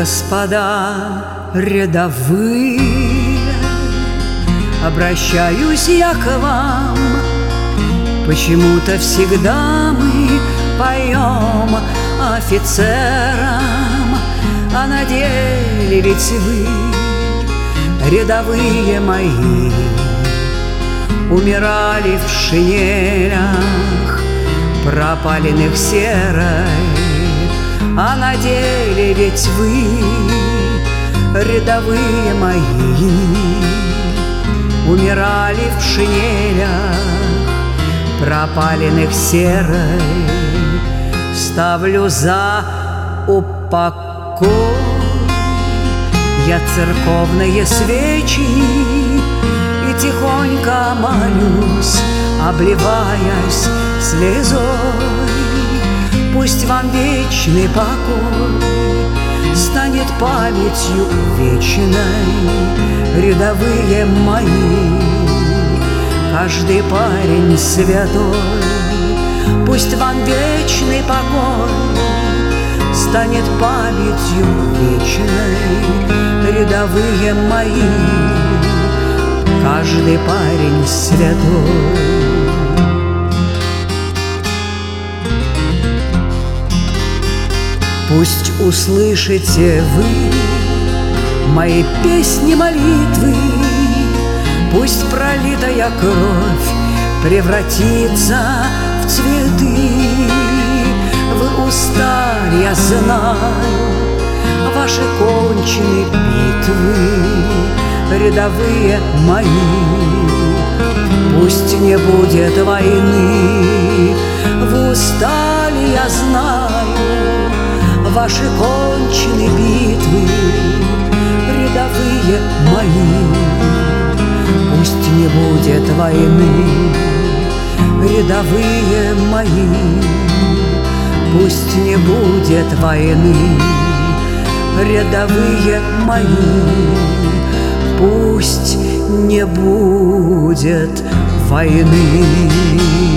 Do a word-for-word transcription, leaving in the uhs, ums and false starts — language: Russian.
Господа рядовые, обращаюсь я к вам. Почему-то всегда мы поем офицерам, а на деле ведь вы, рядовые мои, умирали в шинелях, пропаленных серой. А на деле ведь вы, рядовые мои, умирали в шинелях, пропаленных серой. Ставлю за упокой я церковные свечи и тихонько молюсь, обливаясь слезой. Пусть вам вечный покой станет памятью вечной, рядовые мои. Каждый парень святой, пусть вам вечный покой станет памятью вечной, рядовые мои. Каждый парень святой. Пусть услышите вы мои песни, молитвы, пусть пролитая кровь превратится в цветы. Вы устали, я знаю, ваши кончены битвы, рядовые мои. Пусть не будет войны, вы устали, я знаю, ваши кончены битвы, рядовые мои. Пусть не будет войны, рядовые мои. Пусть не будет войны, рядовые мои. Пусть не будет войны.